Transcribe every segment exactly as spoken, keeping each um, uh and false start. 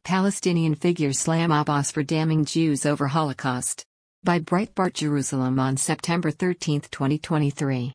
Palestinian figures slam Abbas for damning Jews over Holocaust. By Breitbart Jerusalem on September thirteenth, twenty twenty-three.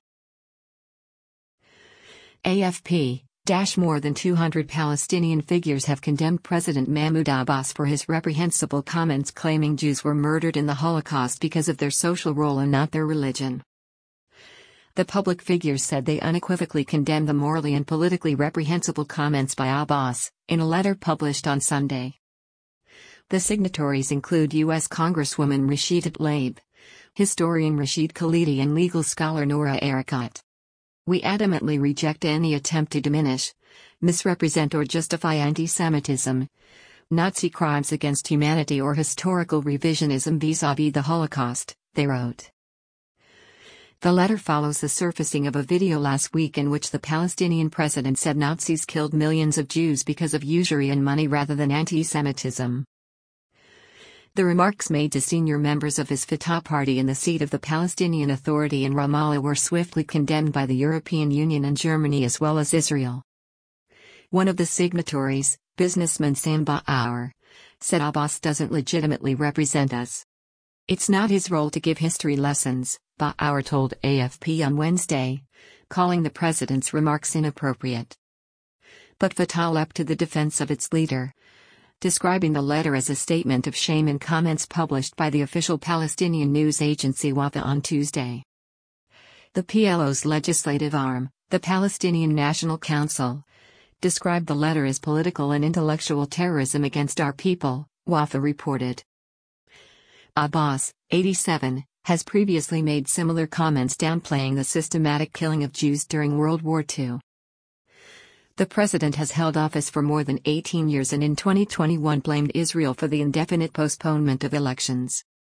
A F P Dash More than two hundred Palestinian figures have condemned President Mahmoud Abbas for his reprehensible comments claiming Jews were murdered in the Holocaust because of their social role and not their religion. The public figures said they unequivocally condemned the morally and politically reprehensible comments by Abbas, in a letter published on Sunday. The signatories include U S Congresswoman Rashida Tlaib, historian Rashid Khalidi and legal scholar Noura Erakat. We adamantly reject any attempt to diminish, misrepresent or justify anti-Semitism, Nazi crimes against humanity or historical revisionism vis-à-vis the Holocaust, they wrote. The letter follows the surfacing of a video last week in which the Palestinian president said Nazis killed millions of Jews because of usury and money rather than anti-Semitism. The remarks made to senior members of his Fatah party in the seat of the Palestinian Authority in Ramallah were swiftly condemned by the European Union and Germany as well as Israel. One of the signatories, businessman Sam Ba'ar, said Abbas doesn't legitimately represent us. It's not his role to give history lessons, Ba'ar told A F P on Wednesday, calling the president's remarks inappropriate. But Fatah leapt to the defense of its leader, describing the letter as a statement of shame in comments published by the official Palestinian news agency Wafa on Tuesday. The P L O's legislative arm, the Palestinian National Council, described the letter as political and intellectual terrorism against our people, Wafa reported. Abbas, eighty-seven, has previously made similar comments downplaying the systematic killing of Jews during World War Two. The president has held office for more than eighteen years and in twenty twenty-one blamed Israel for the indefinite postponement of elections.